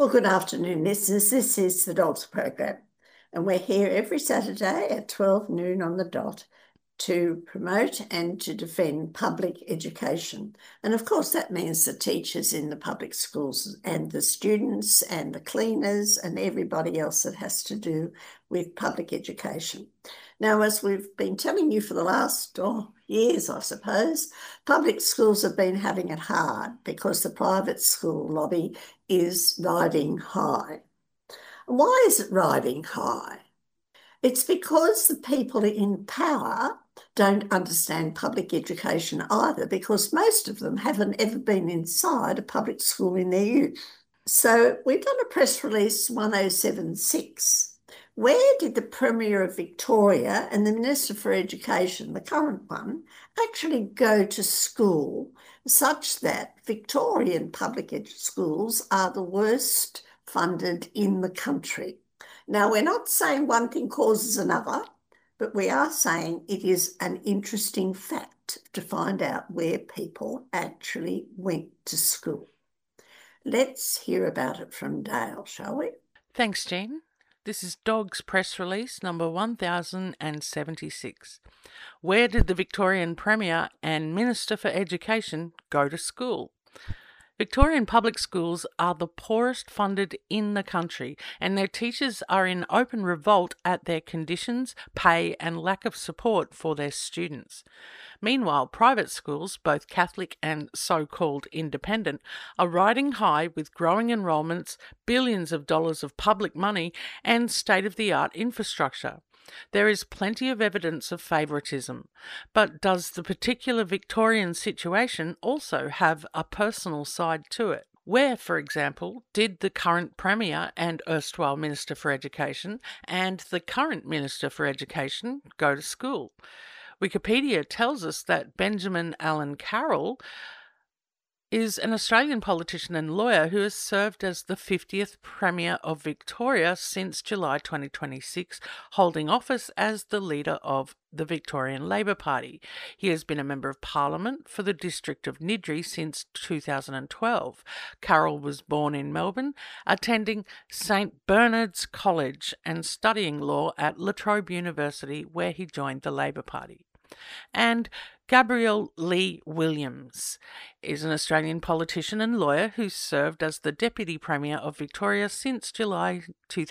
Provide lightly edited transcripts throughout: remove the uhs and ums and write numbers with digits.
Well, good afternoon, listeners. This is the Dogs Program, and we're here every Saturday at 12 noon on the dot to promote and to defend public education. And of course, that means the teachers in the public schools and the students and the cleaners and everybody else that has to do with public education. Now, as we've been telling you for the last years, I suppose, public schools have been having it hard because the private school lobby is riding high. Why is it riding high? It's because the people in power don't understand public education either, because most of them haven't ever been inside a public school in their youth. So we've done a press release 1076. Where did the Premier of Victoria and the Minister for Education, the current one, actually go to school such that Victorian public schools are the worst funded in the country? Now, we're not saying one thing causes another, but we are saying it is an interesting fact to find out where people actually went to school. Let's hear about it from Dale, shall we? Thanks, Jean. This is Dogs Press Release number 1076. Where did the Victorian Premier and Minister for Education go to school? Victorian public schools are the poorest funded in the country, and their teachers are in open revolt at their conditions, pay, and lack of support for their students. Meanwhile, private schools, both Catholic and so-called independent, are riding high with growing enrolments, billions of dollars of public money, and state-of-the-art infrastructure. There is plenty of evidence of favouritism, but does the particular Victorian situation also have a personal side to it? Where, for example, did the current Premier and erstwhile Minister for Education and the current Minister for Education go to school? Wikipedia tells us that Benjamin Allen Carroll is an Australian politician and lawyer who has served as the 50th Premier of Victoria since July 2026, holding office as the leader of the Victorian Labor Party. He has been a Member of Parliament for the district of Niddrie since 2012. Carroll was born in Melbourne, attending St Bernard's College and studying law at La Trobe University, where he joined the Labor Party. And Gabrielle Lee Williams is an Australian politician and lawyer who served as the Deputy Premier of Victoria since July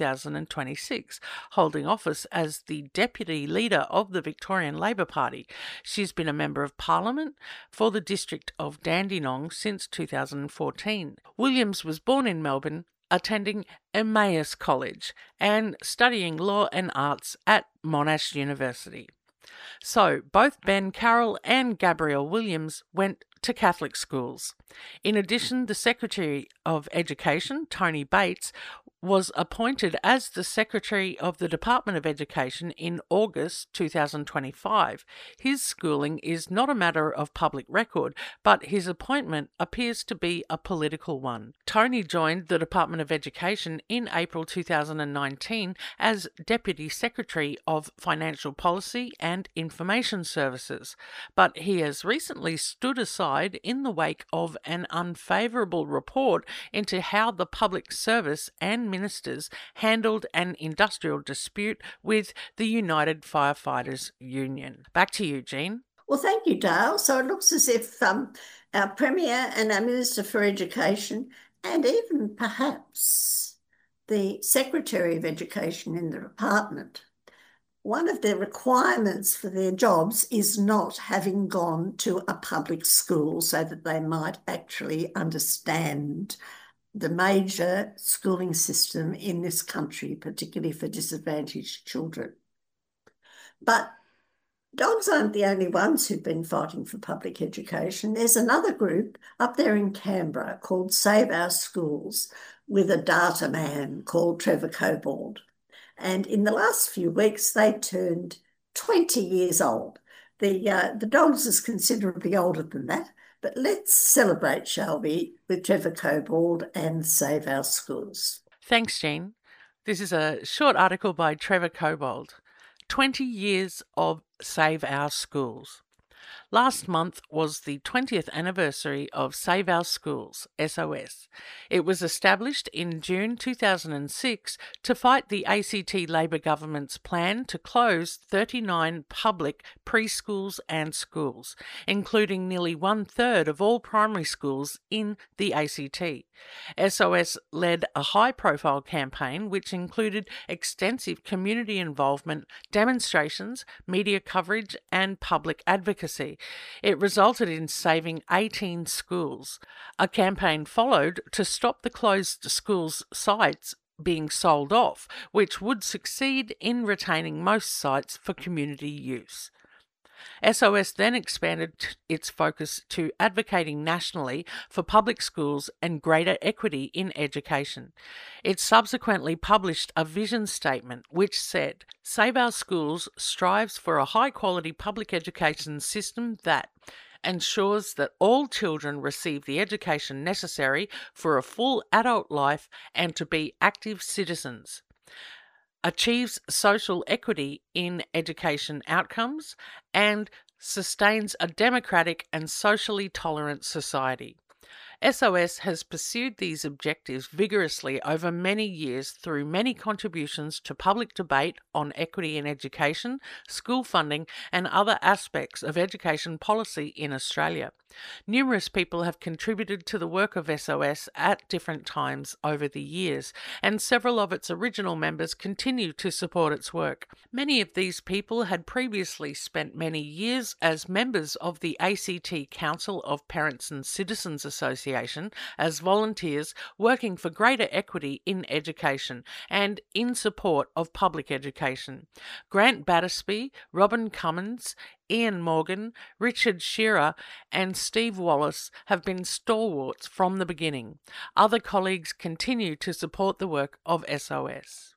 2026, holding office as the Deputy Leader of the Victorian Labor Party. She's been a Member of Parliament for the district of Dandenong since 2014. Williams was born in Melbourne, attending Emmaus College and studying law and arts at Monash University. So, both Ben Carroll and Gabrielle Williams went to Catholic schools. In addition, the Secretary of Education, Tony Bates, was appointed as the Secretary of the Department of Education in August 2025. His schooling is not a matter of public record, but his appointment appears to be a political one. Tony joined the Department of Education in April 2019 as Deputy Secretary of Financial Policy and Information Services, but he has recently stood aside in the wake of an unfavourable report into how the public service and ministers handled an industrial dispute with the United Firefighters Union. Back to you, Jean. Well, thank you, Dale. So it looks as if our Premier and our Minister for Education, and even perhaps the Secretary of Education in the department, one of their requirements for their jobs is not having gone to a public school so that they might actually understand the major schooling system in this country, particularly for disadvantaged children. But dogs aren't the only ones who've been fighting for public education. There's another group up there in Canberra called Save Our Schools, with a data man called Trevor Cobbold. And in the last few weeks, they turned 20 years old. The dogs is considerably older than that, but let's celebrate, shall we, with Trevor Cobbold and Save Our Schools. Thanks, Jean. This is a short article by Trevor Cobbold. 20 years of Save Our Schools. Last month was the 20th anniversary of Save Our Schools, SOS. It was established in June 2006 to fight the ACT Labor government's plan to close 39 public preschools and schools, including nearly 1/3 of all primary schools in the ACT. SOS led a high-profile campaign which included extensive community involvement, demonstrations, media coverage, and public advocacy. It resulted in saving 18 schools. A campaign followed to stop the closed schools' sites being sold off, which would succeed in retaining most sites for community use. SOS then expanded its focus to advocating nationally for public schools and greater equity in education. It subsequently published a vision statement which said, "Save Our Schools strives for a high-quality public education system that ensures that all children receive the education necessary for a full adult life and to be active citizens, achieves social equity in education outcomes, and sustains a democratic and socially tolerant society." SOS has pursued these objectives vigorously over many years through many contributions to public debate on equity in education, school funding, and other aspects of education policy in Australia. Numerous people have contributed to the work of SOS at different times over the years, and several of its original members continue to support its work. Many of these people had previously spent many years as members of the ACT Council of Parents and Citizens Association as volunteers working for greater equity in education and in support of public education. Grant Battersby, Robin Cummins, Ian Morgan, Richard Shearer, and Steve Wallace have been stalwarts from the beginning. Other colleagues continue to support the work of SOS.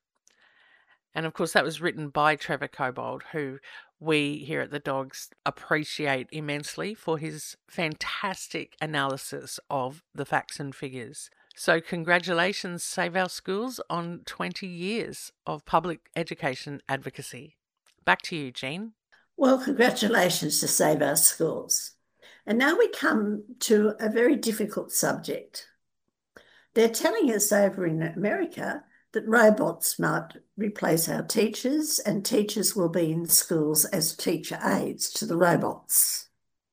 And of course, that was written by Trevor Cobbold, who we here at the Dogs appreciate immensely for his fantastic analysis of the facts and figures. So congratulations, Save Our Schools, on 20 years of public education advocacy. Back to you, Jean. Well, congratulations to Save Our Schools. And now we come to a very difficult subject. They're telling us over in America that robots might replace our teachers and teachers will be in schools as teacher aides to the robots.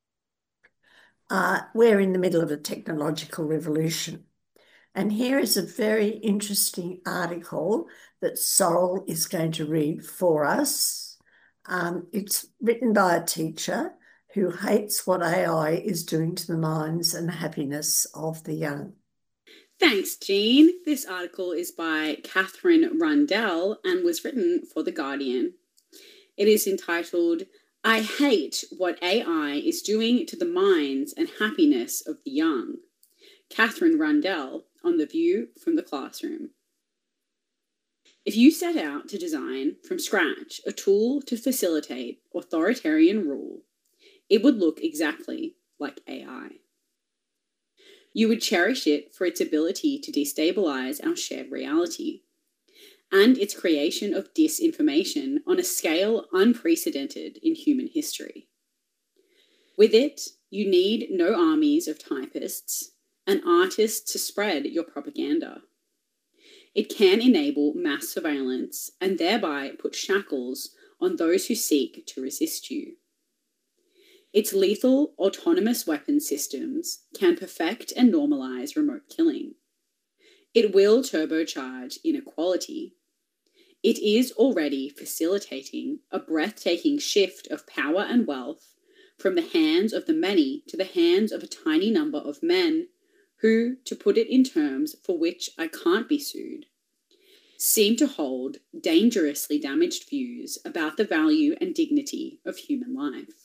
We're in the middle of a technological revolution. And here is a very interesting article that Sorrel is going to read for us. It's written by a teacher who hates what AI is doing to the minds and happiness of the young. Thanks, Jean. This article is by Catherine Rundell and was written for The Guardian. It is entitled, "I Hate What AI is Doing to the Minds and Happiness of the Young." Catherine Rundell on The View from the Classroom. If you set out to design from scratch a tool to facilitate authoritarian rule, it would look exactly like AI. You would cherish it for its ability to destabilize our shared reality and its creation of disinformation on a scale unprecedented in human history. With it, you need no armies of typists and artists to spread your propaganda. It can enable mass surveillance and thereby put shackles on those who seek to resist you. Its lethal, autonomous weapon systems can perfect and normalize remote killing. It will turbocharge inequality. It is already facilitating a breathtaking shift of power and wealth from the hands of the many to the hands of a tiny number of men who, to put it in terms for which I can't be sued, seem to hold dangerously damaged views about the value and dignity of human life.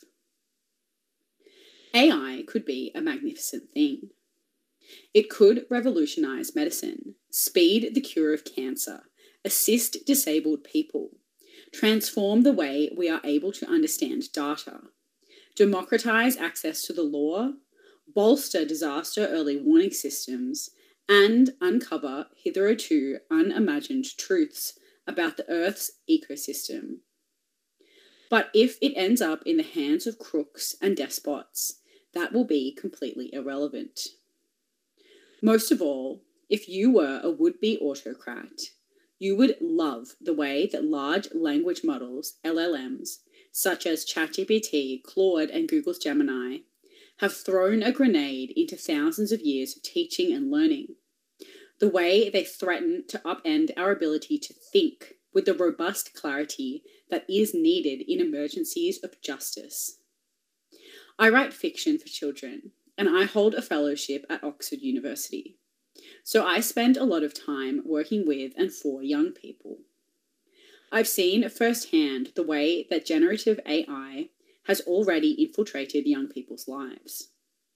AI could be a magnificent thing. It could revolutionize medicine, speed the cure of cancer, assist disabled people, transform the way we are able to understand data, democratize access to the law, bolster disaster early warning systems, and uncover hitherto unimagined truths about the Earth's ecosystem. But if it ends up in the hands of crooks and despots, that will be completely irrelevant. Most of all, if you were a would-be autocrat, you would love the way that large language models, LLMs, such as ChatGPT, Claude, and Google's Gemini, have thrown a grenade into thousands of years of teaching and learning. The way they threaten to upend our ability to think with the robust clarity that is needed in emergencies of justice. I write fiction for children, and I hold a fellowship at Oxford University. So I spend a lot of time working with and for young people. I've seen firsthand the way that generative AI has already infiltrated young people's lives.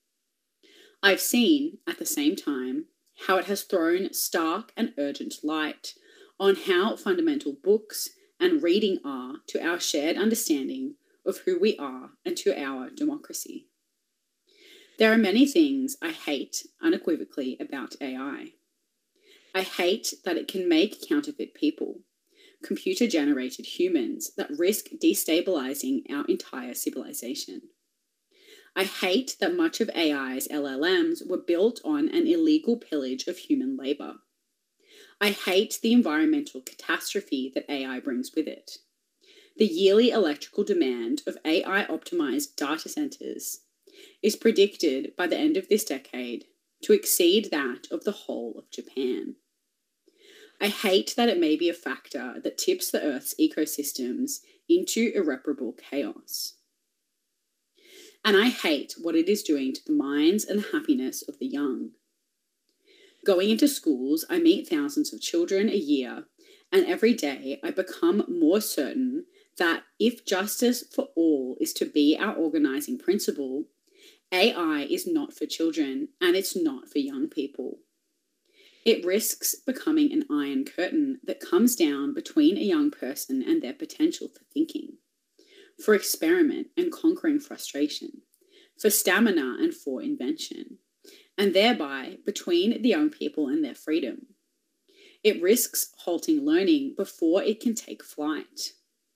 I've seen, at the same time, how it has thrown stark and urgent light on how fundamental books and reading are to our shared understanding of who we are and to our democracy. There are many things I hate unequivocally about AI. I hate that it can make counterfeit people, computer-generated humans that risk destabilizing our entire civilization. I hate that much of AI's LLMs were built on an illegal pillage of human labor. I hate the environmental catastrophe that AI brings with it. The yearly electrical demand of AI-optimized data centers is predicted by the end of this decade to exceed that of the whole of Japan. I hate that it may be a factor that tips the Earth's ecosystems into irreparable chaos. And I hate what it is doing to the minds and the happiness of the young. Going into schools, I meet thousands of children a year, and every day I become more certain that if justice for all is to be our organizing principle, AI is not for children and it's not for young people. It risks becoming an iron curtain that comes down between a young person and their potential for thinking, for experiment and conquering frustration, for stamina and for invention, and thereby between the young people and their freedom. It risks halting learning before it can take flight.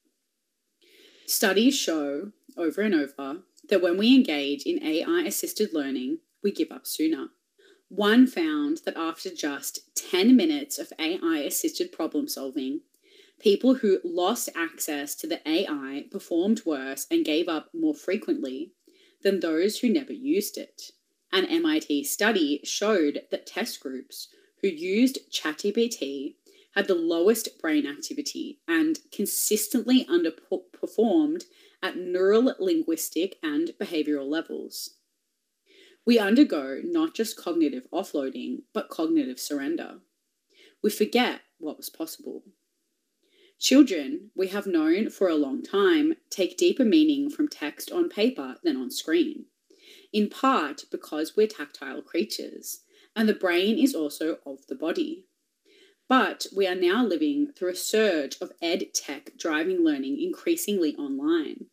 Studies show over and over that when we engage in AI-assisted learning, we give up sooner. One found that after just 10 minutes of AI-assisted problem solving, people who lost access to the AI performed worse and gave up more frequently than those who never used it. An MIT study showed that test groups who used ChatGPT had the lowest brain activity and consistently underperformed at neural, linguistic, and behavioral levels. We undergo not just cognitive offloading, but cognitive surrender. We forget what was possible. Children, we have known for a long time, take deeper meaning from text on paper than on screen, in part because we're tactile creatures, and the brain is also of the body. But we are now living through a surge of ed tech driving learning increasingly online,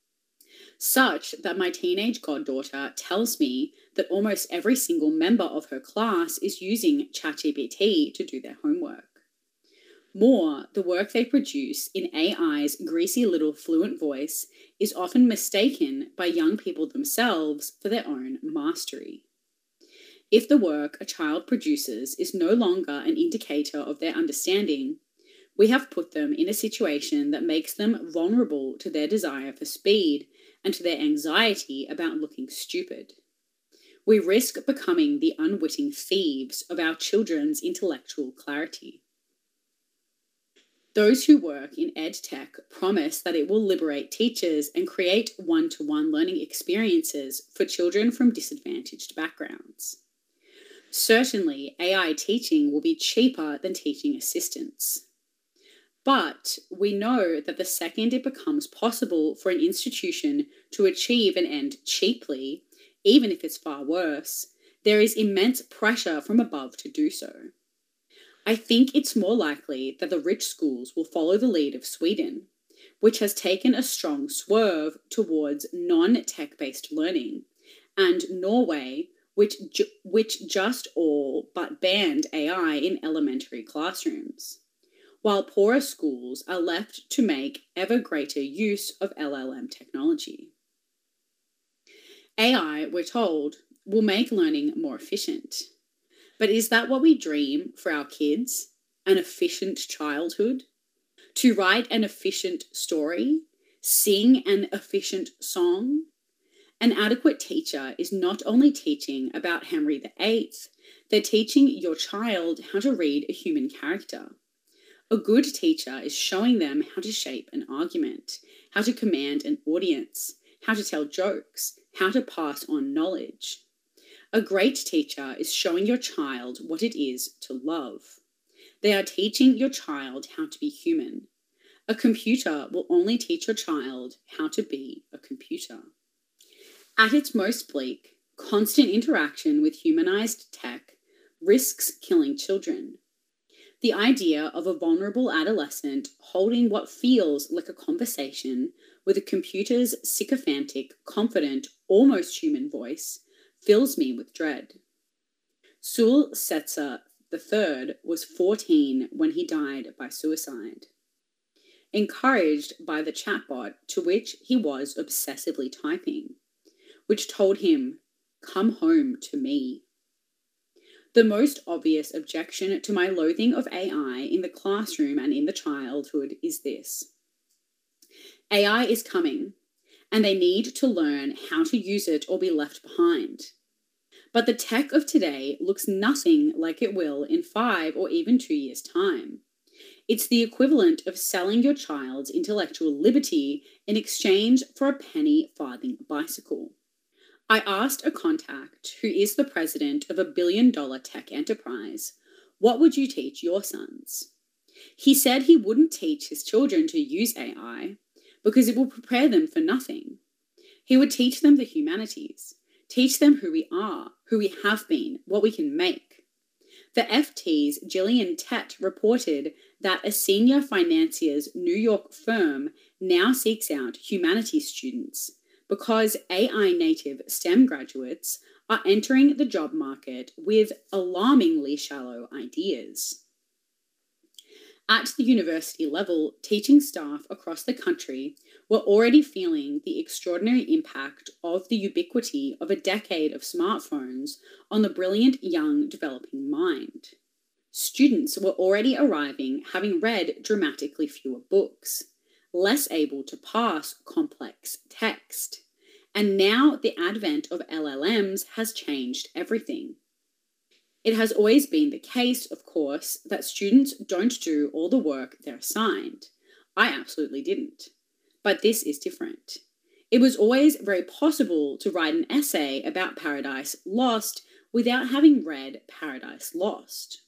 such that my teenage goddaughter tells me that almost every single member of her class is using ChatGPT to do their homework. More, the work they produce in AI's greasy little fluent voice is often mistaken by young people themselves for their own mastery. If the work a child produces is no longer an indicator of their understanding, we have put them in a situation that makes them vulnerable to their desire for speed and to their anxiety about looking stupid. We risk becoming the unwitting thieves of our children's intellectual clarity. Those who work in EdTech promise that it will liberate teachers and create one-to-one learning experiences for children from disadvantaged backgrounds. Certainly, AI teaching will be cheaper than teaching assistants. But we know that the second it becomes possible for an institution to achieve an end cheaply, even if it's far worse, there is immense pressure from above to do so. I think it's more likely that the rich schools will follow the lead of Sweden, which has taken a strong swerve towards non-tech-based learning, and Norway, which just all but banned AI in elementary classrooms. while poorer schools are left to make ever greater use of LLM technology. AI, we're told, will make learning more efficient. But is that what we dream for our kids? An efficient childhood? To write an efficient story? Sing an efficient song? An adequate teacher is not only teaching about Henry VIII, they're teaching your child how to read a human character. A good teacher is showing them how to shape an argument, how to command an audience, how to tell jokes, how to pass on knowledge. A great teacher is showing your child what it is to love. They are teaching your child how to be human. A computer will only teach your child how to be a computer. At its most bleak, constant interaction with humanized tech risks killing children. The idea of a vulnerable adolescent holding what feels like a conversation with a computer's sycophantic, confident, almost human voice fills me with dread. Saul Setzer III was 14 when he died by suicide. Encouraged by the chatbot to which he was obsessively typing, which told him, "Come home to me." The most obvious objection to my loathing of AI in the classroom and in the childhood is this. AI is coming, and they need to learn how to use it or be left behind. But the tech of today looks nothing like it will in 5 or even 2 years' time. It's the equivalent of selling your child's intellectual liberty in exchange for a penny farthing bicycle. I asked a contact who is the president of a billion-dollar tech enterprise, what would you teach your sons? He said he wouldn't teach his children to use AI because it will prepare them for nothing. He would teach them the humanities, teach them who we are, who we have been, what we can make. The FT's Gillian Tett reported that a senior financier's New York firm now seeks out humanities students because AI-native STEM graduates are entering the job market with alarmingly shallow ideas. At the university level, teaching staff across the country were already feeling the extraordinary impact of the ubiquity of a decade of smartphones on the brilliant young developing mind. Students were already arriving having read dramatically fewer books, less able to parse complex text. And now the advent of LLMs has changed everything. It has always been the case, of course, that students don't do all the work they're assigned. I absolutely didn't. But this is different. It was always very possible to write an essay about Paradise Lost without having read Paradise Lost.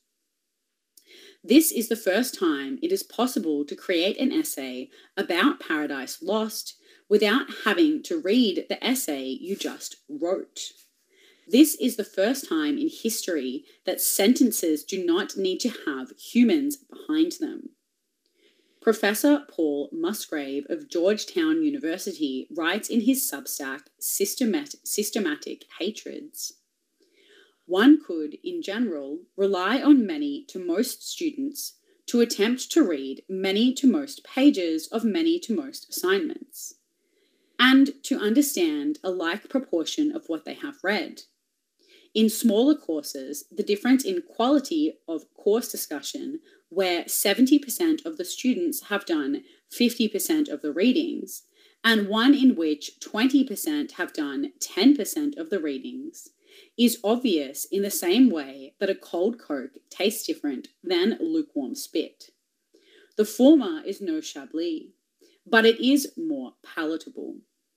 This is the first time it is possible to create an essay about Paradise Lost without having to read the essay you just wrote. This is the first time in history that sentences do not need to have humans behind them. Professor Paul Musgrave of Georgetown University writes in his Substack, Systematic Hatreds. One could, in general, rely on many to most students to attempt to read many to most pages of many to most assignments, and to understand a like proportion of what they have read. In smaller courses, the difference in quality of course discussion, where 70% of the students have done 50% of the readings, and one in which 20% have done 10% of the readings, is obvious in the same way that a cold Coke tastes different than lukewarm spit. The former is no Chablis, but it is more palatable.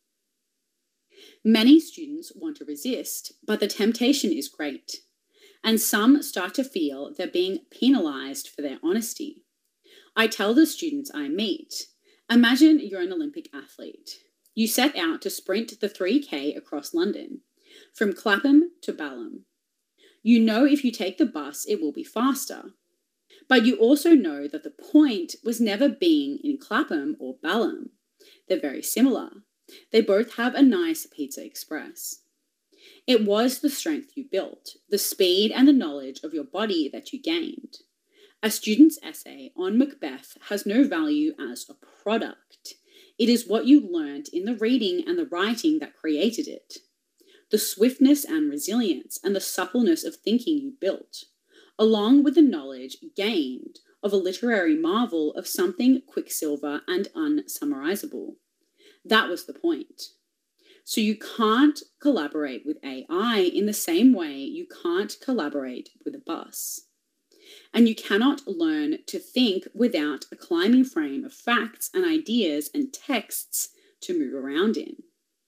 Many students want to resist, but the temptation is great, and some start to feel they're being penalized for their honesty. I tell the students I meet, imagine you're an Olympic athlete. You set out to sprint the 3K across London, from Clapham to Balham. You know if you take the bus, it will be faster. But you also know that the point was never being in Clapham or Balham. They're very similar. They both have a nice Pizza Express. It was the strength you built, the speed and the knowledge of your body that you gained. A student's essay on Macbeth has no value as a product. It is what you learned in the reading and the writing that created it. The swiftness and resilience and the suppleness of thinking you built, along with the knowledge gained of a literary marvel of something quicksilver and unsummarizable. That was the point. So you can't collaborate with AI in the same way you can't collaborate with a bus. And you cannot learn to think without a climbing frame of facts and ideas and texts to move around in.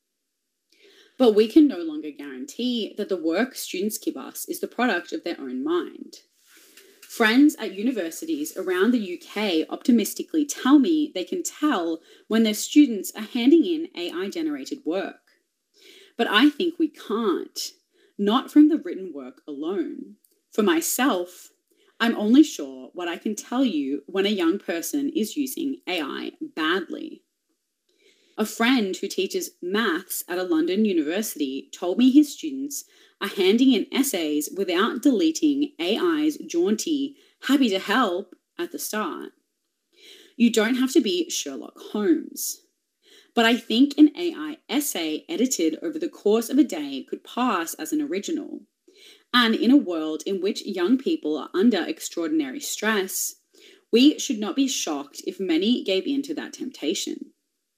But we can no longer guarantee that the work students give us is the product of their own mind. Friends at universities around the UK optimistically tell me they can tell when their students are handing in AI-generated work. But I think we can't, not from the written work alone. For myself, I'm only sure what I can tell you when a young person is using AI badly. A friend who teaches maths at a London university told me his students are handing in essays without deleting AI's jaunty, happy to help at the start. You don't have to be Sherlock Holmes. But I think an AI essay edited over the course of a day could pass as an original. And in a world in which young people are under extraordinary stress, we should not be shocked if many gave in to that temptation.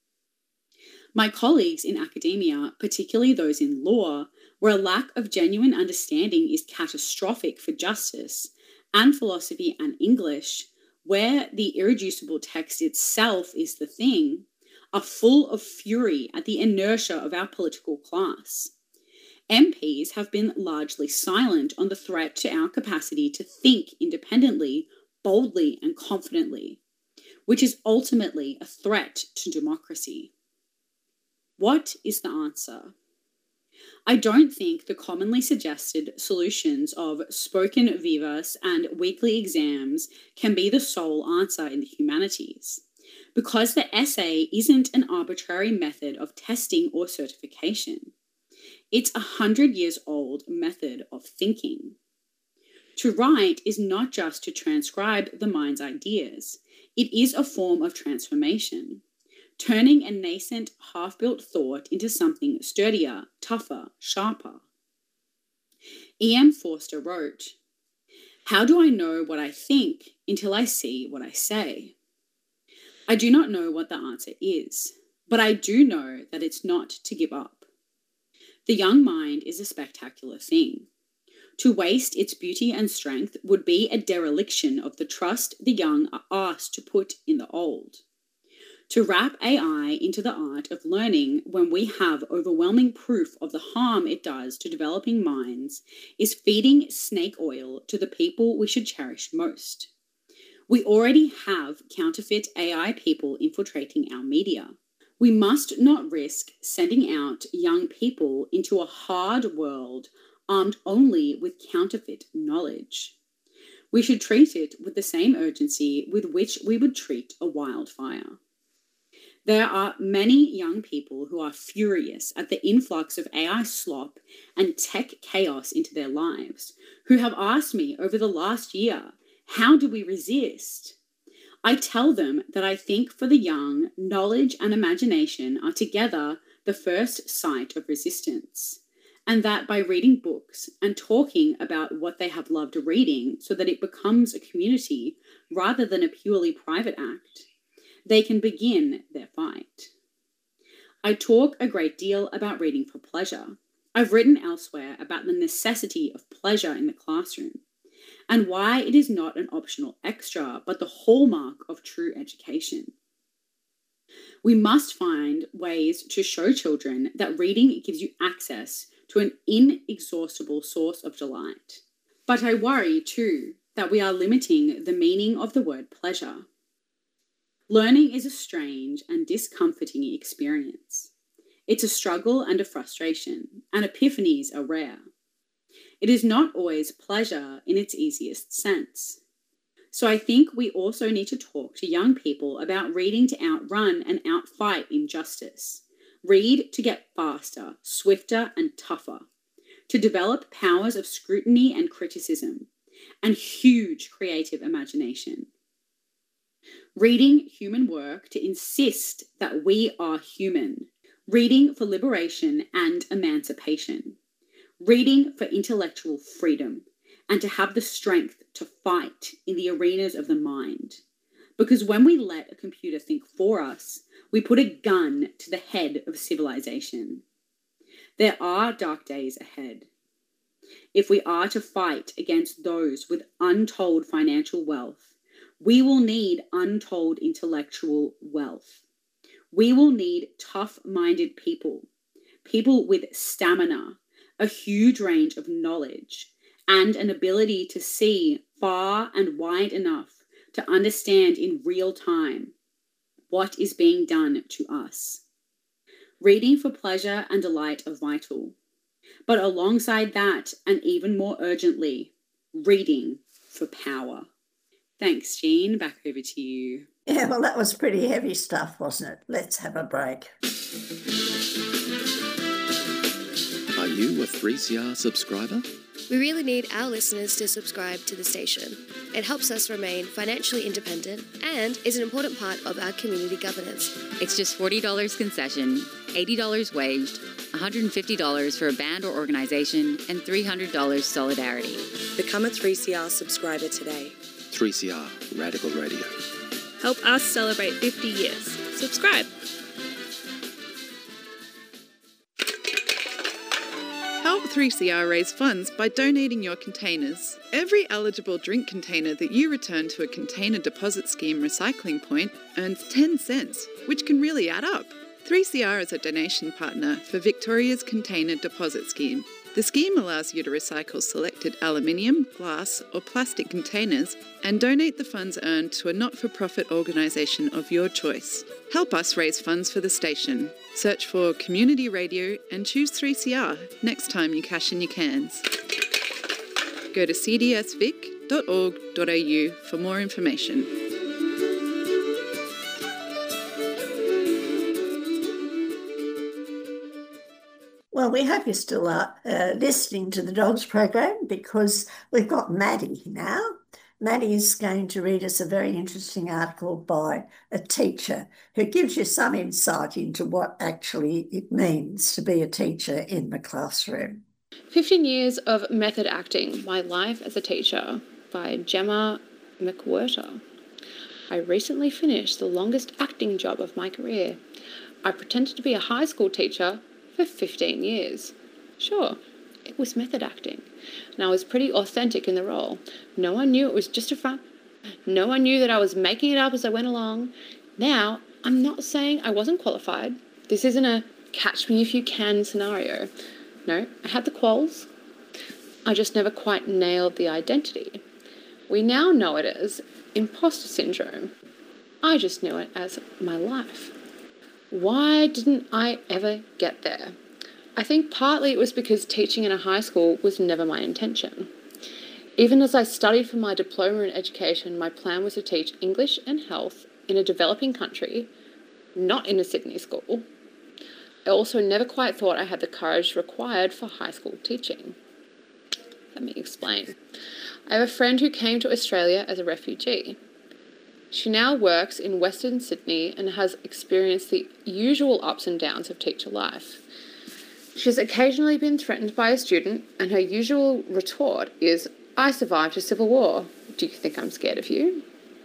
My colleagues in academia, particularly those in law, where a lack of genuine understanding is catastrophic for justice, and philosophy and English, where the irreducible text itself is the thing, are full of fury at the inertia of our political class. MPs have been largely silent on the threat to our capacity to think independently, boldly, and confidently, which is ultimately a threat to democracy. What is the answer? I don't think the commonly suggested solutions of spoken vivas and weekly exams can be the sole answer in the humanities, because the essay isn't an arbitrary method of testing or certification. It's a 100-years-old method of thinking. To write is not just to transcribe the mind's ideas. It is a form of transformation, turning a nascent, half-built thought into something sturdier, tougher, sharper. E.M. Forster wrote, "How do I know what I think until I see what I say?" I do not know what the answer is, but I do know that it's not to give up. The young mind is a spectacular thing. To waste its beauty and strength would be a dereliction of the trust the young are asked to put in the old. To wrap AI into the art of learning when we have overwhelming proof of the harm it does to developing minds is feeding snake oil to the people we should cherish most. We already have counterfeit AI people infiltrating our media. We must not risk sending out young people into a hard world armed only with counterfeit knowledge. We should treat it with the same urgency with which we would treat a wildfire. There are many young people who are furious at the influx of AI slop and tech chaos into their lives, who have asked me over the last year, how do we resist? I tell them that I think for the young, knowledge and imagination are together the first sight of resistance, and that by reading books and talking about what they have loved reading so that it becomes a community rather than a purely private act, they can begin their fight. I talk a great deal about reading for pleasure. I've written elsewhere about the necessity of pleasure in the classroom and why it is not an optional extra, but the hallmark of true education. We must find ways to show children that reading gives you access to an inexhaustible source of delight. But I worry, too, that we are limiting the meaning of the word pleasure. Learning is a strange and discomforting experience. It's a struggle and a frustration, and epiphanies are rare. It is not always pleasure in its easiest sense. So I think we also need to talk to young people about reading to outrun and outfight injustice. Read to get faster, swifter, and tougher. To develop powers of scrutiny and criticism. and huge creative imagination. Reading human work to insist that we are human. Reading for liberation and emancipation. Reading for intellectual freedom and to have the strength to fight in the arenas of the mind. Because when we let a computer think for us, we put a gun to the head of civilization. There are dark days ahead. If we are to fight against those with untold financial wealth, we will need untold intellectual wealth. We will need tough-minded people, people with stamina, a huge range of knowledge, and an ability to see far and wide enough to understand in real time what is being done to us. Reading for pleasure and delight are vital. But alongside that, and even more urgently, reading for power. Thanks, Jean. Back over to you. Yeah, well, that was pretty heavy stuff, wasn't it? Let's have a break. Are you a 3CR subscriber? We really need our listeners to subscribe to the station. It helps us remain financially independent and is an important part of our community governance. It's just $40 concession, $80 waged, $150 for a band or organisation, and $300 solidarity. Become a 3CR subscriber today. 3CR Radical Radio. Help us celebrate 50 years. Subscribe. Help 3CR raise funds by donating your containers. Every eligible drink container that you return to a container deposit scheme recycling point earns 10 cents, which can really add up. 3CR is a donation partner for Victoria's Container Deposit Scheme. The scheme allows you to recycle selected aluminium, glass or plastic containers and donate the funds earned to a not-for-profit organisation of your choice. Help us raise funds for the station. Search for Community Radio and choose 3CR next time you cash in your cans. Go to cdsvic.org.au for more information. Well, we hope you're still listening to the Dogs program because we've got Maddie now. Maddie is going to read us a very interesting article by a teacher who gives you some insight into what actually it means to be a teacher in the classroom. 15 Years of Method Acting, My Life as a Teacher by Gemma McWhirter. I recently finished the longest acting job of my career. I pretended to be a high school teacher for 15 years. Sure, it was method acting, and I was pretty authentic in the role. No one knew it was just a front. No one knew that I was making it up as I went along. Now, I'm not saying I wasn't qualified. This isn't a catch me if you can scenario. No, I had the quals. I just never quite nailed the identity. We now know it as imposter syndrome. I just knew it as my life. Why didn't I ever get there? I think partly it was because teaching in a high school was never my intention. Even as I studied for my diploma in education, my plan was to teach English and health in a developing country, not in a Sydney school. I also never quite thought I had the courage required for high school teaching. Let me explain. I have a friend who came to Australia as a refugee. She now works in Western Sydney and has experienced the usual ups and downs of teacher life. She's occasionally been threatened by a student, and her usual retort is, "I survived a civil war. Do you think I'm scared of you?"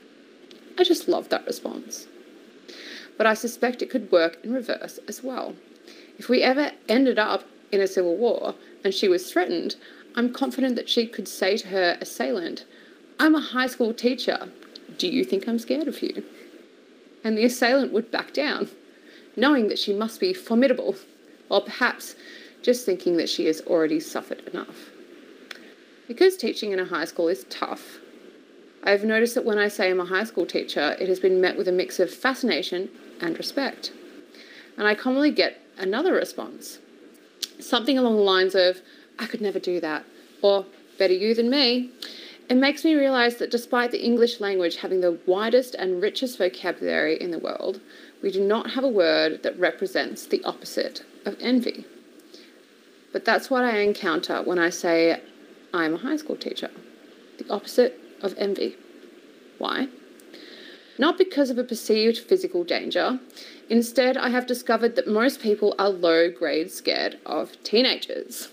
I just love that response. But I suspect it could work in reverse as well. If we ever ended up in a civil war and she was threatened, I'm confident that she could say to her assailant, "I'm a high school teacher. Do you think I'm scared of you?" And the assailant would back down, knowing that she must be formidable, or perhaps just thinking that she has already suffered enough. Because teaching in a high school is tough, I've noticed that when I say I'm a high school teacher, it has been met with a mix of fascination and respect. And I commonly get another response, something along the lines of, "I could never do that," or "better you than me." It makes me realise that despite the English language having the widest and richest vocabulary in the world, we do not have a word that represents the opposite of envy. But that's what I encounter when I say I'm a high school teacher. the opposite of envy. Why? Not because of a perceived physical danger. Instead, I have discovered that most people are low-grade scared of teenagers.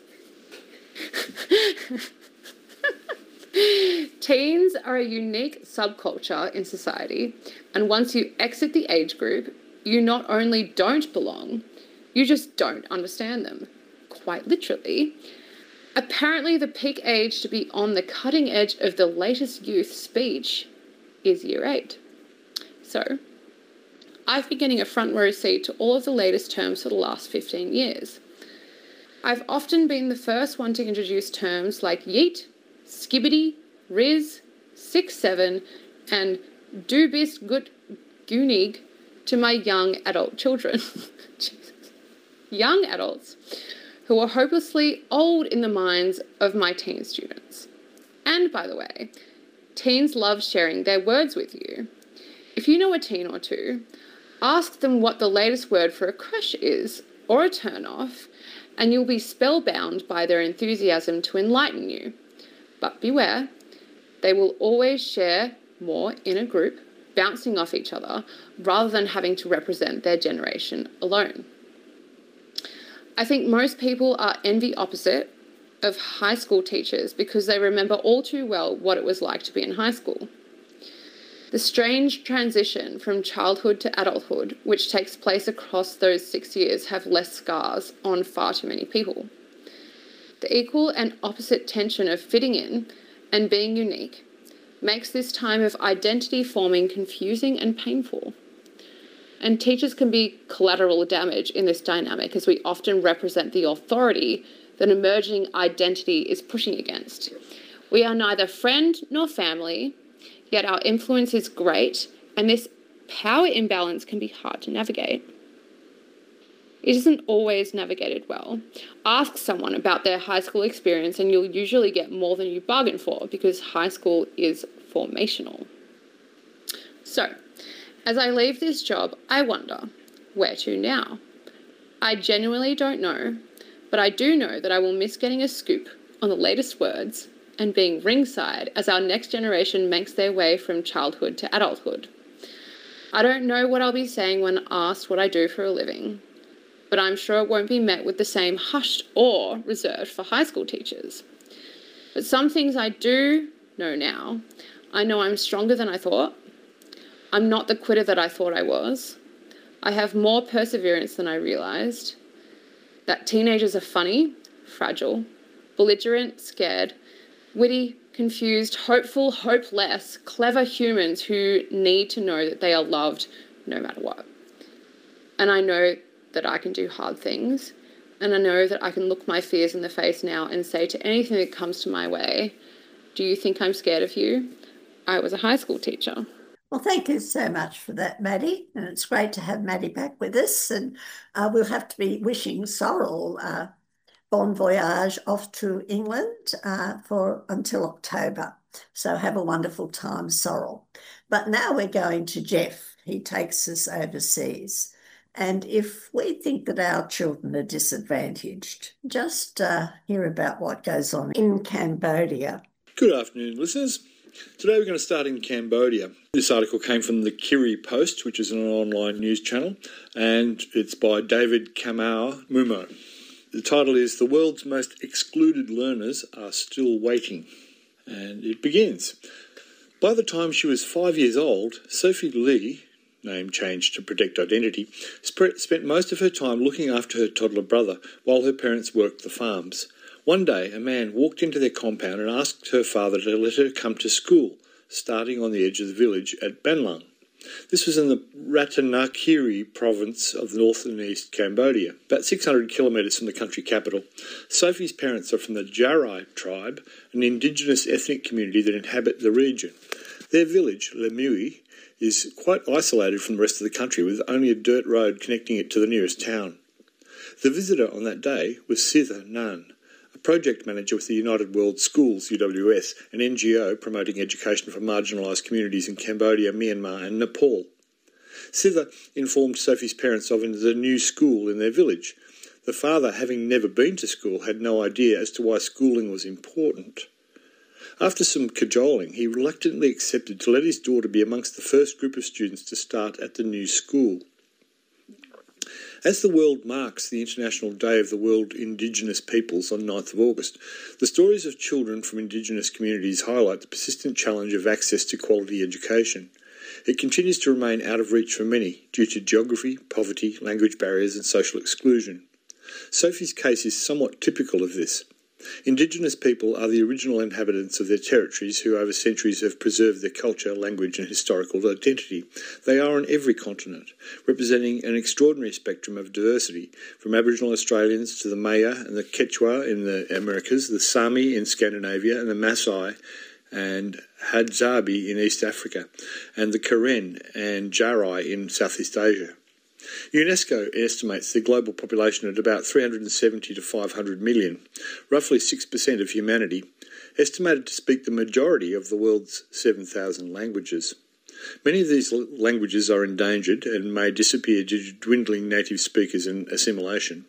Teens are a unique subculture in society, and once you exit the age group, you not only don't belong, you just don't understand them. Quite literally. Apparently, the peak age to be on the cutting edge of the latest youth speech is year 8. So, I've been getting a front row seat to all of the latest terms for the last 15 years. I've often been the first one to introduce terms like yeet, skibbity, riz, 6-7, and do bist gut goonig to my young adult children. Young adults who are hopelessly old in the minds of my teen students. And by the way, teens love sharing their words with you. If you know a teen or two, ask them what the latest word for a crush is, or a turn-off, and you'll be spellbound by their enthusiasm to enlighten you. But beware, they will always share more in a group, bouncing off each other, rather than having to represent their generation alone. I think most people are envy opposite of high school teachers because they remember all too well what it was like to be in high school. The strange transition from childhood to adulthood, which takes place across those 6 years, have left scars on far too many people. The equal and opposite tension of fitting in and being unique makes this time of identity forming confusing and painful. And teachers can be collateral damage in this dynamic, as we often represent the authority that emerging identity is pushing against. We are neither friend nor family, yet our influence is great, and this power imbalance can be hard to navigate. It isn't always navigated well. Ask someone about their high school experience and you'll usually get more than you bargained for, because high school is formational. So, as I leave this job, I wonder, where to now? I genuinely don't know, but I do know that I will miss getting a scoop on the latest words and being ringside as our next generation makes their way from childhood to adulthood. I don't know what I'll be saying when asked what I do for a living, but I'm sure it won't be met with the same hushed awe reserved for high school teachers. But some things I do know now. I know I'm stronger than I thought. I'm not the quitter that I thought I was. I have more perseverance than I realised. That teenagers are funny, fragile, belligerent, scared, witty, confused, hopeful, hopeless, clever humans who need to know that they are loved no matter what. And I know that I can do hard things, and I know that I can look my fears in the face now and say to anything that comes to my way, do you think I'm scared of you? I was a high school teacher. Well, thank you so much for that, Maddie. And it's great to have Maddie back with us. And we'll have to be wishing Sorrel bon voyage off to England until October. So have a wonderful time, Sorrel. But now we're going to Jeff. He takes us overseas. And if we think that our children are disadvantaged, just hear about what goes on in Cambodia. Good afternoon, listeners. Today we're going to start in Cambodia. This article came from the Kiri Post, which is an online news channel, and it's by David Kamau Mumo. The title is "The World's Most Excluded Learners Are Still Waiting." And it begins. By the time she was 5 years old, Sophie Lee, name changed to protect identity, spent most of her time looking after her toddler brother while her parents worked the farms. One day, a man walked into their compound and asked her father to let her come to school, starting on the edge of the village at Banlang. This was in the Ratanakiri province of north and east Cambodia, about 600 kilometres from the country capital. Sophie's parents are from the Jarai tribe, an indigenous ethnic community that inhabit the region. Their village, Lemui, is quite isolated from the rest of the country, with only a dirt road connecting it to the nearest town. The visitor on that day was Sitha Nan, a project manager with the United World Schools, UWS, an NGO promoting education for marginalised communities in Cambodia, Myanmar and Nepal. Sitha informed Sophie's parents of the new school in their village. The father, having never been to school, had no idea as to why schooling was important. After some cajoling, he reluctantly accepted to let his daughter be amongst the first group of students to start at the new school. As the world marks the International Day of the World Indigenous Peoples on 9th of August, the stories of children from Indigenous communities highlight the persistent challenge of access to quality education. It continues to remain out of reach for many due to geography, poverty, language barriers and social exclusion. Sophie's case is somewhat typical of this. Indigenous people are the original inhabitants of their territories who over centuries have preserved their culture, language and historical identity. They are on every continent, representing an extraordinary spectrum of diversity, from Aboriginal Australians to the Maya and the Quechua in the Americas, the Sami in Scandinavia and the Maasai and Hadzabe in East Africa, and the Karen and Jarai in Southeast Asia. UNESCO estimates the global population at about 370 to 500 million, roughly 6% of humanity, estimated to speak the majority of the world's 7,000 languages. Many of these languages are endangered and may disappear due to dwindling native speakers and assimilation.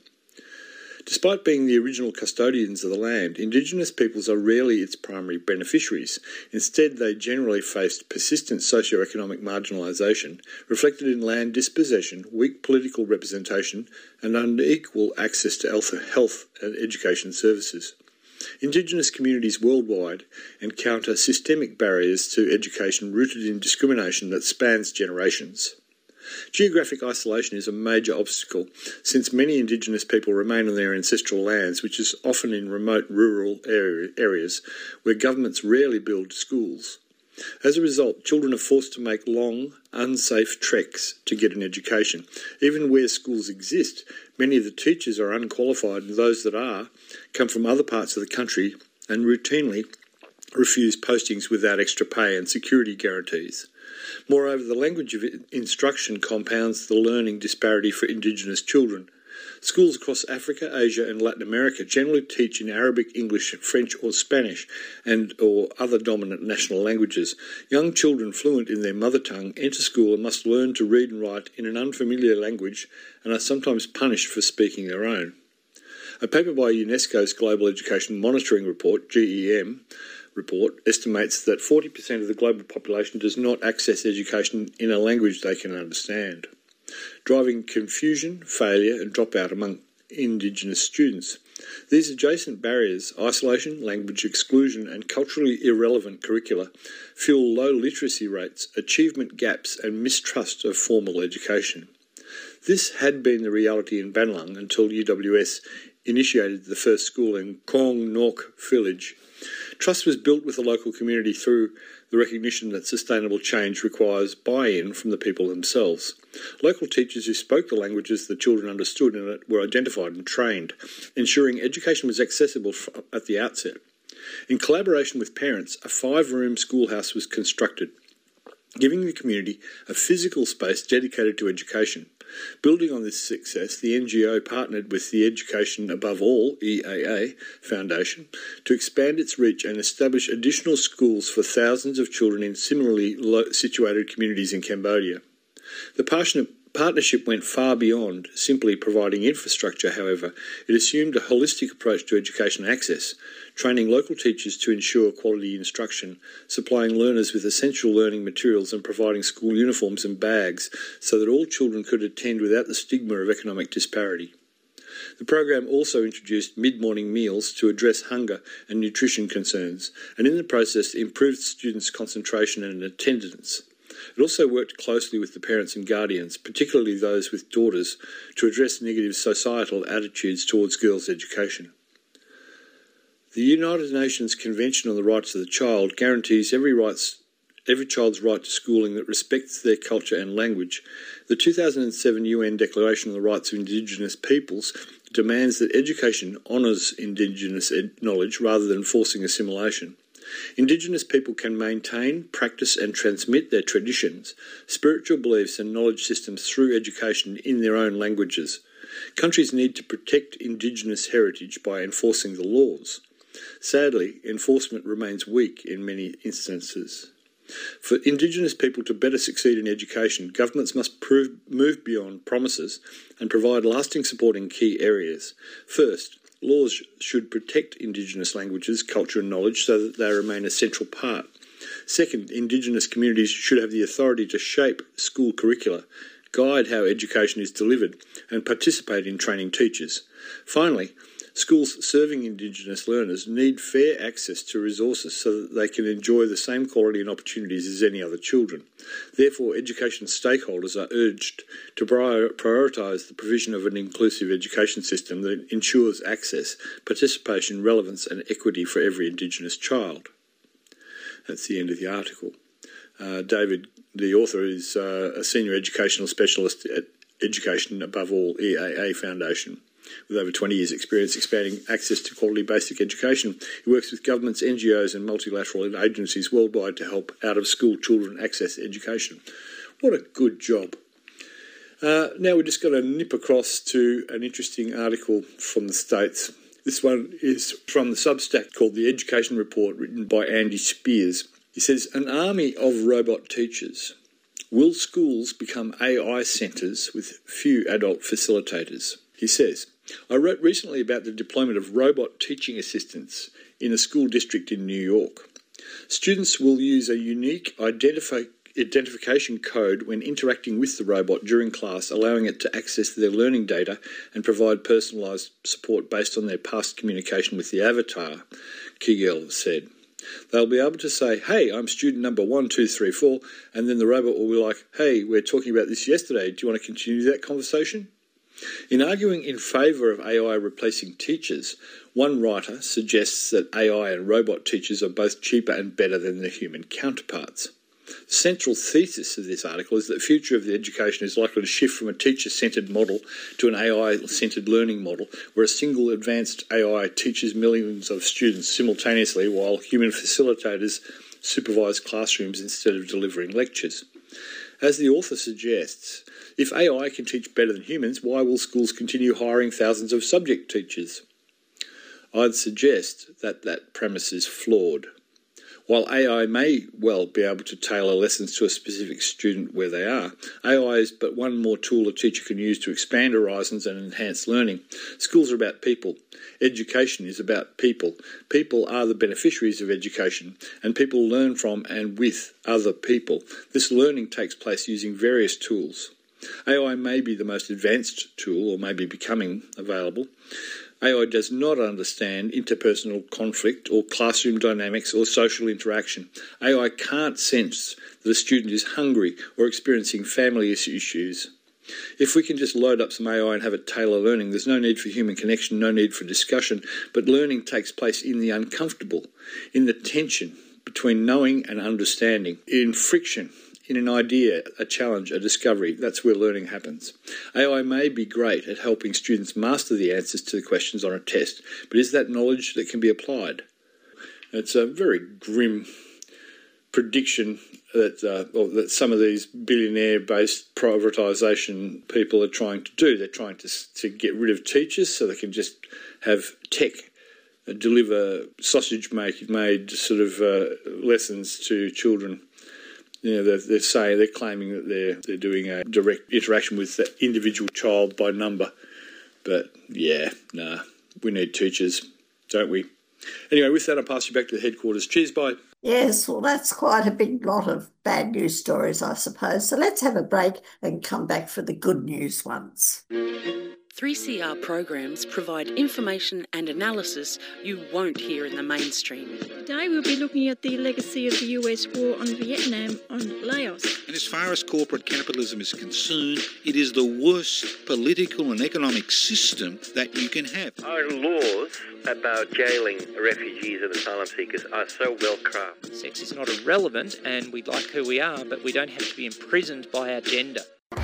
Despite being the original custodians of the land, Indigenous peoples are rarely its primary beneficiaries. Instead, they generally faced persistent socio-economic marginalisation, reflected in land dispossession, weak political representation, and unequal access to health and education services. Indigenous communities worldwide encounter systemic barriers to education rooted in discrimination that spans generations. Geographic isolation is a major obstacle, since many Indigenous people remain on their ancestral lands, which is often in remote rural areas where governments rarely build schools. As a result, children are forced to make long, unsafe treks to get an education. Even where schools exist, many of the teachers are unqualified, and those that are come from other parts of the country and routinely refuse postings without extra pay and security guarantees. Moreover, the language of instruction compounds the learning disparity for Indigenous children. Schools across Africa, Asia and Latin America generally teach in Arabic, English, French or Spanish or other dominant national languages. Young children fluent in their mother tongue enter school and must learn to read and write in an unfamiliar language and are sometimes punished for speaking their own. A paper by UNESCO's Global Education Monitoring Report, GEM, report estimates that 40% of the global population does not access education in a language they can understand, driving confusion, failure and dropout among Indigenous students. These adjacent barriers, isolation, language exclusion and culturally irrelevant curricula, fuel low literacy rates, achievement gaps and mistrust of formal education. This had been the reality in Banlang until UWS initiated the first school in Kong Nok village. Trust was built with the local community through the recognition that sustainable change requires buy-in from the people themselves. Local teachers who spoke the languages the children understood and were identified and trained, ensuring education was accessible at the outset. In collaboration with parents, a 5-room schoolhouse was constructed, giving the community a physical space dedicated to education. Building on this success, the NGO partnered with the Education Above All, EAA, Foundation to expand its reach and establish additional schools for thousands of children in similarly situated communities in Cambodia. The partnership went far beyond simply providing infrastructure, however. It assumed a holistic approach to education access, training local teachers to ensure quality instruction, supplying learners with essential learning materials and providing school uniforms and bags so that all children could attend without the stigma of economic disparity. The program also introduced mid-morning meals to address hunger and nutrition concerns, and in the process improved students' concentration and attendance. It also worked closely with the parents and guardians, particularly those with daughters, to address negative societal attitudes towards girls' education. The United Nations Convention on the Rights of the Child guarantees every child's right to schooling that respects their culture and language. The 2007 UN Declaration on the Rights of Indigenous Peoples demands that education honours Indigenous knowledge rather than forcing assimilation. Indigenous people can maintain, practice and transmit their traditions, spiritual beliefs and knowledge systems through education in their own languages. Countries need to protect Indigenous heritage by enforcing the laws. Sadly, enforcement remains weak in many instances. For Indigenous people to better succeed in education, governments must move beyond promises and provide lasting support in key areas. First, Laws should protect Indigenous languages, culture and knowledge so that they remain a central part. Second, Indigenous communities should have the authority to shape school curricula, guide how education is delivered, and participate in training teachers. Finally, schools serving Indigenous learners need fair access to resources so that they can enjoy the same quality and opportunities as any other children. Therefore, education stakeholders are urged to prioritise the provision of an inclusive education system that ensures access, participation, relevance and equity for every Indigenous child. That's the end of the article. David, the author, is a senior educational specialist at Education Above All EAA Foundation. With over 20 years' experience expanding access to quality basic education, he works with governments, NGOs and multilateral agencies worldwide to help out-of-school children access education. What a good job. Now we're just going to nip across to an interesting article from the States. This one is from the Substack called The Education Report, written by Andy Spears. He says, an army of robot teachers. Will schools become AI centres with few adult facilitators? He says, I wrote recently about the deployment of robot teaching assistants in a school district in New York. Students will use a unique identification code when interacting with the robot during class, allowing it to access their learning data and provide personalised support based on their past communication with the avatar, Kigel said. They'll be able to say, hey, I'm student number 1234, and then the robot will be like, hey, we're talking about this yesterday. Do you want to continue that conversation? In arguing in favour of AI replacing teachers, one writer suggests that AI and robot teachers are both cheaper and better than their human counterparts. The central thesis of this article is that the future of the education is likely to shift from a teacher-centred model to an AI-centred learning model, where a single advanced AI teaches millions of students simultaneously while human facilitators supervise classrooms instead of delivering lectures. As the author suggests, if AI can teach better than humans, why will schools continue hiring thousands of subject teachers? I'd suggest that that premise is flawed. While AI may well be able to tailor lessons to a specific student where they are, AI is but one more tool a teacher can use to expand horizons and enhance learning. Schools are about people. Education is about people. People are the beneficiaries of education, and people learn from and with other people. This learning takes place using various tools. AI may be the most advanced tool, or may be becoming available. AI does not understand interpersonal conflict or classroom dynamics or social interaction. AI can't sense that a student is hungry or experiencing family issues. If we can just load up some AI and have it tailor learning, there's no need for human connection, no need for discussion, but learning takes place in the uncomfortable, in the tension between knowing and understanding, in friction, in an idea, a challenge, a discovery. That's where learning happens. AI may be great at helping students master the answers to the questions on a test, but is that knowledge that can be applied? It's a very grim prediction that some of these billionaire-based privatisation people are trying to do. They're trying to get rid of teachers so they can just have tech deliver sausage-made sort of lessons to children. You know, they're claiming that they're doing a direct interaction with the individual child by number. But, yeah, we need teachers, don't we? Anyway, with that, I'll pass you back to the headquarters. Cheers, bye. Yes, well, that's quite a big lot of bad news stories, I suppose. So let's have a break and come back for the good news ones. 3CR programs provide information and analysis you won't hear in the mainstream. Today we'll be looking at the legacy of the US war on Vietnam on Laos. And as far as corporate capitalism is concerned, it is the worst political and economic system that you can have. Our laws about jailing refugees and asylum seekers are so well crafted. Sex is not irrelevant and we like who we are, but we don't have to be imprisoned by our gender.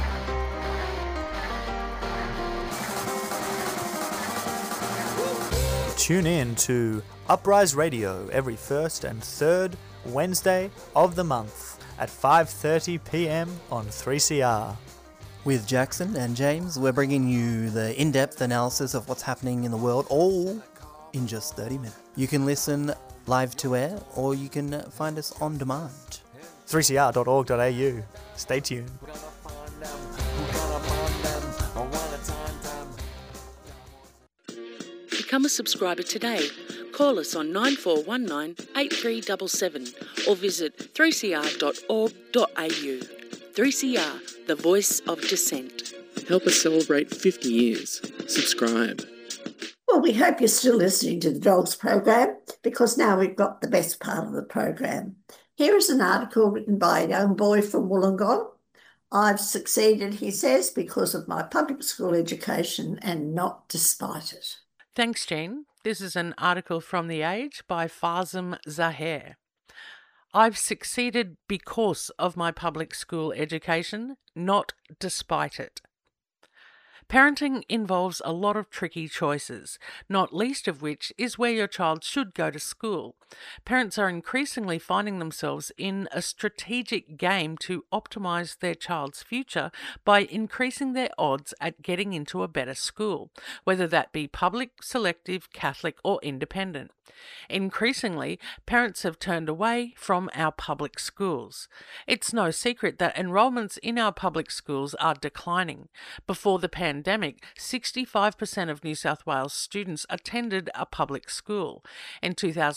Tune in to Uprise Radio every first and third Wednesday of the month at 5:30 p.m. on 3CR. With Jackson and James, we're bringing you the in-depth analysis of what's happening in the world, all in just 30 minutes. You can listen live to air, or you can find us on demand. 3cr.org.au. Stay tuned. Become a subscriber today. Call us on 9419 8377 or visit 3cr.org.au. 3CR, the voice of dissent. Help us celebrate 50 years. Subscribe. Well, we hope you're still listening to the Dogs program, because now we've got the best part of the program. Here is an article written by a young boy from Wollongong. I've succeeded, he says, because of my public school education and not despite it. Thanks, Jean. This is an article from The Age by Fazem Zaher. I've succeeded because of my public school education, not despite it. Parenting involves a lot of tricky choices, not least of which is where your child should go to school. Parents are increasingly finding themselves in a strategic game to optimise their child's future by increasing their odds at getting into a better school, whether that be public, selective, Catholic or independent. Increasingly, parents have turned away from our public schools. It's no secret that enrolments in our public schools are declining. Before the pandemic, 65% of New South Wales students attended a public school. In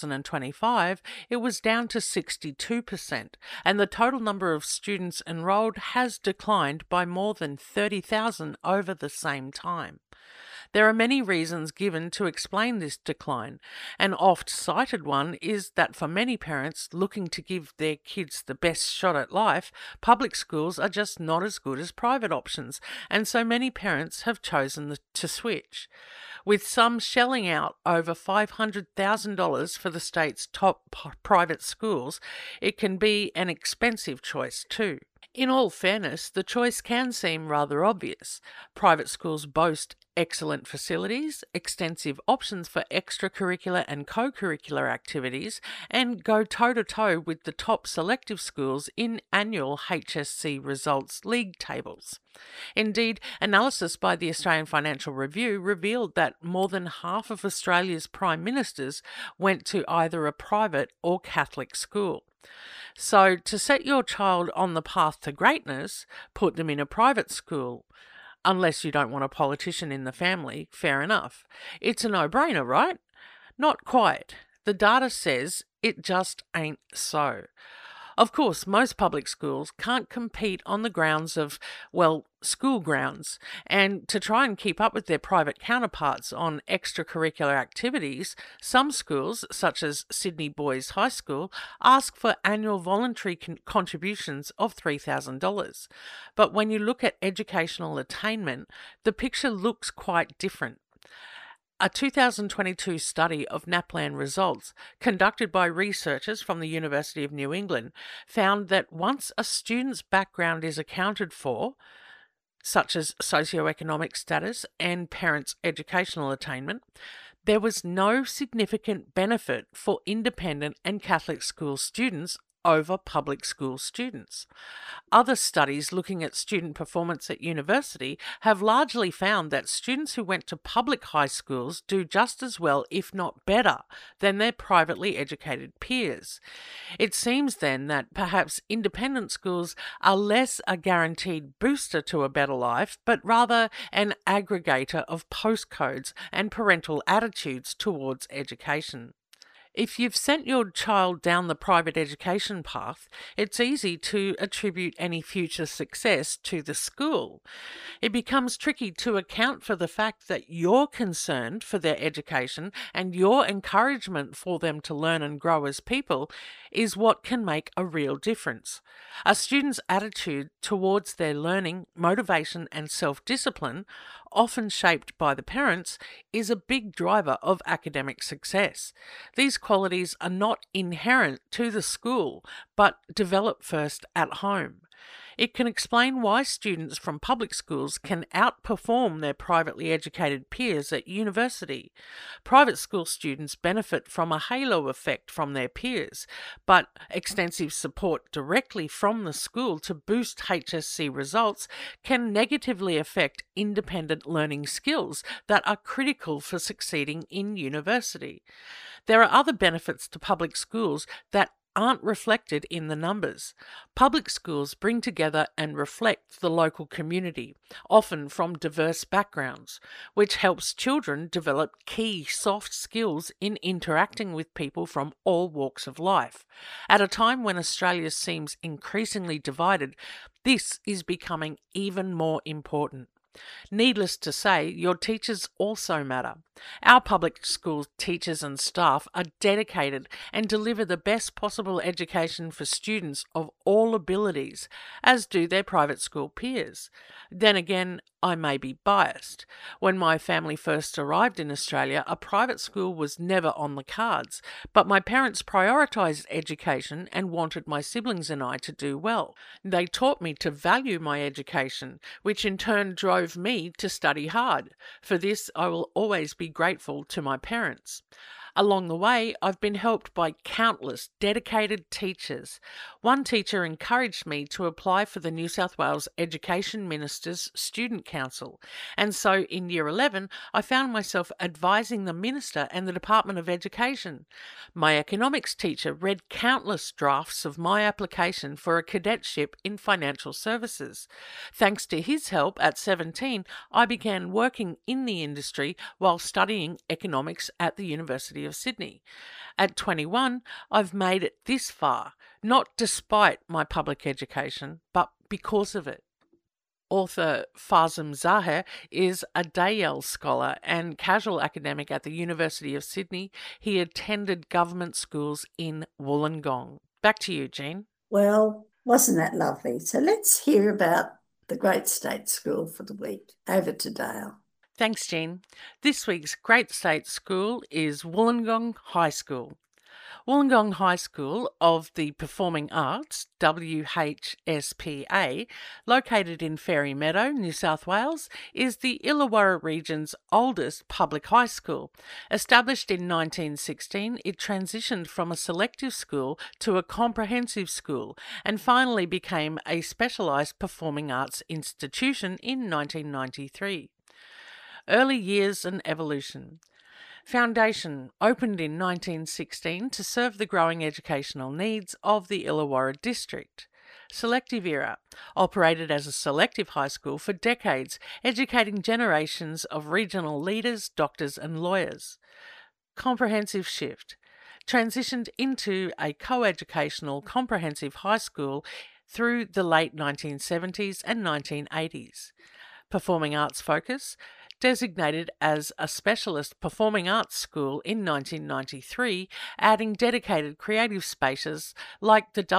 2025, it was down to 62%, and the total number of students enrolled has declined by more than 30,000 over the same time. There are many reasons given to explain this decline. An oft-cited one is that for many parents looking to give their kids the best shot at life, public schools are just not as good as private options, and so many parents have chosen to switch. With some shelling out over $500,000 for the state's top private schools, it can be an expensive choice too. In all fairness, the choice can seem rather obvious. Private schools boast excellent facilities, extensive options for extracurricular and co-curricular activities, and go toe-to-toe with the top selective schools in annual HSC results league tables. Indeed, analysis by the Australian Financial Review revealed that more than half of Australia's prime ministers went to either a private or Catholic school. So, to set your child on the path to greatness, put them in a private school. Unless you don't want a politician in the family, fair enough. It's a no-brainer, right? Not quite. The data says it just ain't so. Of course, most public schools can't compete on the grounds of, well, school grounds, and to try and keep up with their private counterparts on extracurricular activities, some schools, such as Sydney Boys High School, ask for annual voluntary contributions of $3,000. But when you look at educational attainment, the picture looks quite different. A 2022 study of NAPLAN results, conducted by researchers from the University of New England, found that once a student's background is accounted for, such as socioeconomic status and parents' educational attainment, there was no significant benefit for independent and Catholic school students over public school students. Other studies looking at student performance at university have largely found that students who went to public high schools do just as well, if not better, than their privately educated peers. It seems then that perhaps independent schools are less a guaranteed booster to a better life, but rather an aggregator of postcodes and parental attitudes towards education. If you've sent your child down the private education path, it's easy to attribute any future success to the school. It becomes tricky to account for the fact that you're concerned for their education and your encouragement for them to learn and grow as people is what can make a real difference. A student's attitude towards their learning, motivation and self-discipline, often shaped by the parents, is a big driver of academic success. These qualities are not inherent to the school, but develop first at home. It can explain why students from public schools can outperform their privately educated peers at university. Private school students benefit from a halo effect from their peers, but extensive support directly from the school to boost HSC results can negatively affect independent learning skills that are critical for succeeding in university. There are other benefits to public schools that aren't reflected in the numbers. Public schools bring together and reflect the local community, often from diverse backgrounds, which helps children develop key soft skills in interacting with people from all walks of life. At a time when Australia seems increasingly divided, this is becoming even more important. Needless to say, your teachers also matter. Our public school teachers and staff are dedicated and deliver the best possible education for students of all abilities, as do their private school peers. Then again, I may be biased. When my family first arrived in Australia, a private school was never on the cards, but my parents prioritised education and wanted my siblings and I to do well. They taught me to value my education, which in turn drove me to study hard. For this, I will always be grateful to my parents. Along the way, I've been helped by countless dedicated teachers. One teacher encouraged me to apply for the New South Wales Education Minister's Student Council, and so in Year 11, I found myself advising the Minister and the Department of Education. My economics teacher read countless drafts of my application for a cadetship in financial services. Thanks to his help, at 17, I began working in the industry while studying economics at the University of Sydney. At 21, I've made it this far, not despite my public education, but because of it. Author Fazem Zaher is a Dayal scholar and casual academic at the University of Sydney. He attended government schools in Wollongong. Back to you, Jean. Well, wasn't that lovely? So let's hear about the Great State School for the week. Over to Dale. Thanks, Jean. This week's Great State School is Wollongong High School. Wollongong High School of the Performing Arts, WHSPA, located in Fairy Meadow, New South Wales, is the Illawarra region's oldest public high school. Established in 1916, it transitioned from a selective school to a comprehensive school and finally became a specialised performing arts institution in 1993. Early years and evolution. Foundation opened in 1916 to serve the growing educational needs of the Illawarra district. Selective era operated as a selective high school for decades, educating generations of regional leaders, doctors and lawyers. Comprehensive shift transitioned into a co-educational comprehensive high school through the late 1970s and 1980s. Performing arts focus designated as a specialist performing arts school in 1993, adding dedicated creative spaces like the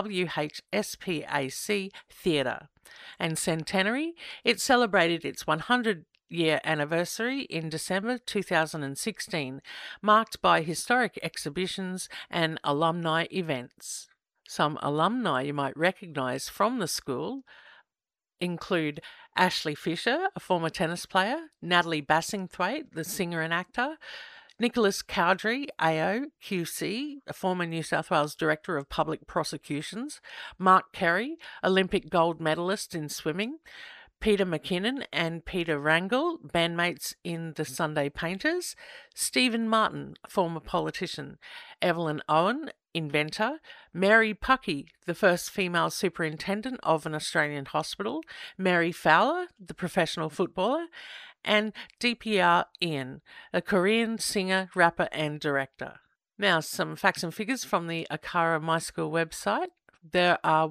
WHSPAC Theatre. And centenary, it celebrated its 100-year anniversary in December 2016, marked by historic exhibitions and alumni events. Some alumni you might recognise from the school include Ashley Fisher, a former tennis player, Natalie Bassingthwaite, the singer and actor, Nicholas Cowdery, AO, QC, a former New South Wales Director of Public Prosecutions, Mark Kerry, Olympic gold medalist in swimming, Peter McKinnon and Peter Rangel, bandmates in the Sunday Painters, Stephen Martin, former politician, Evelyn Owen, inventor, Mary Puckey, the first female superintendent of an Australian hospital, Mary Fowler, the professional footballer, and DPR Ian, a Korean singer, rapper and director. Now some facts and figures from the Akara My School website. There are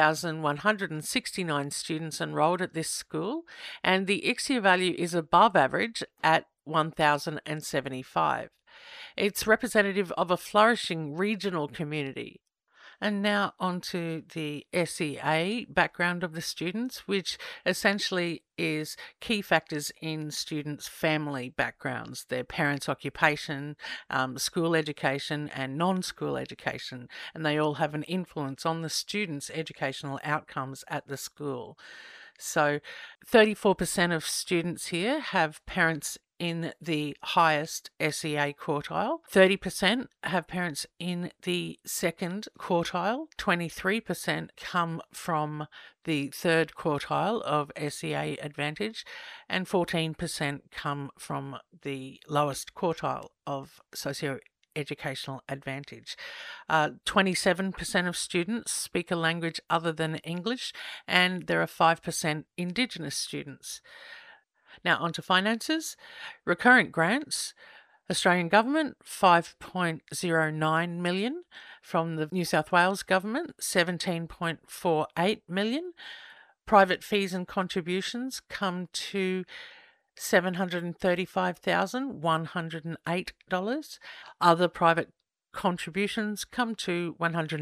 1,169 students enrolled at this school, and the ICSIA value is above average at 1,075. It's representative of a flourishing regional community. And now on to the SEA background of the students, which essentially is key factors in students' family backgrounds, their parents' occupation, school education and non-school education, and they all have an influence on the students' educational outcomes at the school. So 34% of students here have parents in the highest SEA quartile, 30% have parents in the second quartile, 23% come from the third quartile of SEA advantage, and 14% come from the lowest quartile of educational advantage. 27% of students speak a language other than English, and there are 5% Indigenous students. Now, on to finances. Recurrent grants. Australian Government, $5.09 million. From the New South Wales Government, $17.48 million. Private fees and contributions come to $735,108. Other private contributions come to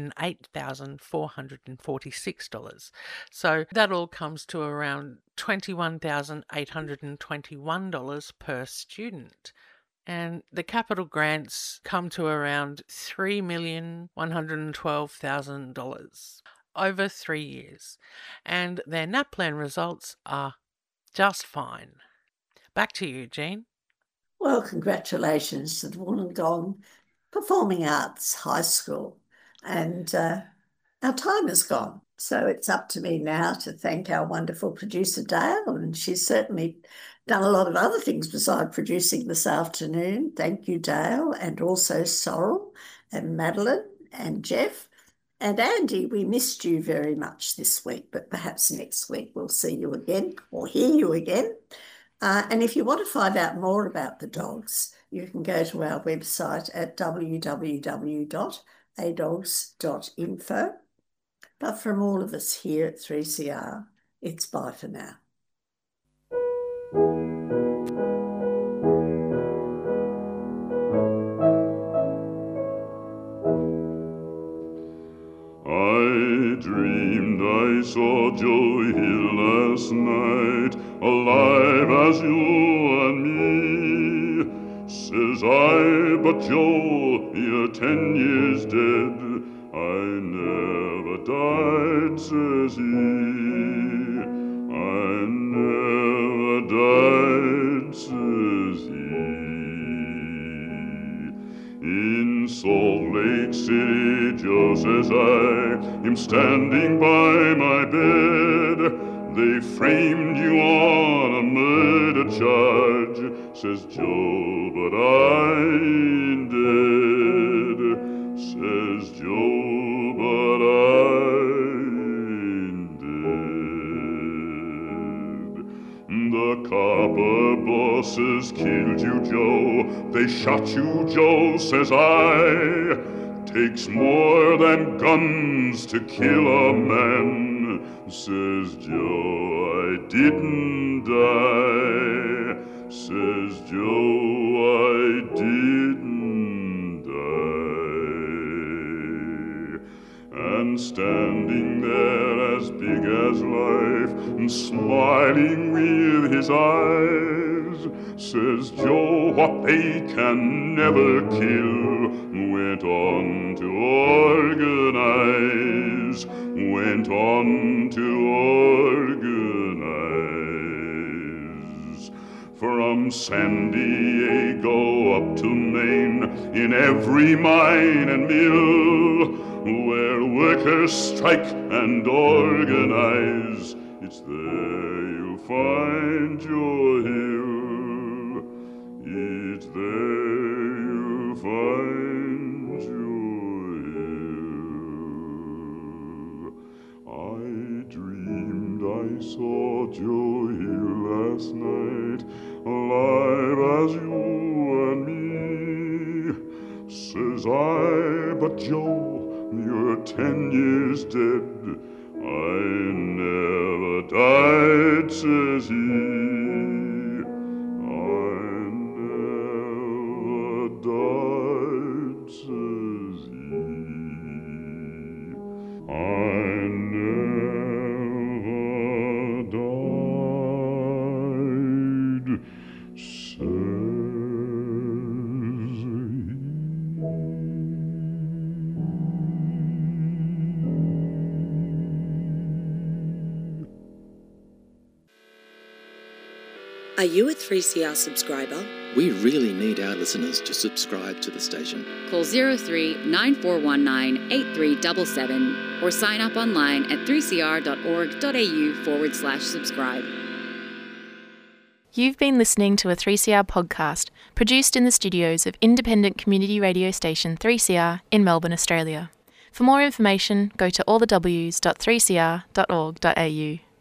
$108,446. So that all comes to around $21,821 per student. And the capital grants come to around $3,112,000 over 3 years. And their NAPLAN results are just fine. Back to you, Jean. Well, congratulations to the Wollongong Performing Arts High School. And our time is gone. So it's up to me now to thank our wonderful producer, Dale, and she's certainly done a lot of other things besides producing this afternoon. Thank you, Dale, and also Sorrel and Madeline and Jeff. And Andy, we missed you very much this week, but perhaps next week we'll see you again or hear you again. And if you want to find out more about the dogs, you can go to our website at www.adogs.info. But from all of us here at 3CR, it's bye for now. I dreamed I saw Joe here last night, alive as you and me. Says I, but Joe, you're 10 years dead. I never died, says he. I never died, says he. In Salt Lake City, Joe says I am standing by my bed. They framed you on a murder charge, says Joe, but I ain't dead. Says Joe, but I ain't dead. The copper bosses killed you, Joe. They shot you, Joe, says I. Takes more than guns to kill a man, says Joe, I didn't die. Says Joe, I didn't die. And standing there as big as life, and smiling with his eyes, says Joe, what they can never kill, went on to organize, went on to organize. From San Diego up to Maine, in every mine and mill, where workers strike and organize, it's there you'll find your hill. It's there you'll find your hill. I dreamed I saw Joe here last night, alive as you and me. Says I, but Joe, you're 10 years dead. I never died, says he. I never died, says he. I never died, says he. Are you a 3CR subscriber? We really need our listeners to subscribe to the station. Call 03 9419 8377 or sign up online at 3cr.org.au/subscribe. You've been listening to a 3CR podcast produced in the studios of independent community radio station 3CR in Melbourne, Australia. For more information, go to allthews.3cr.org.au.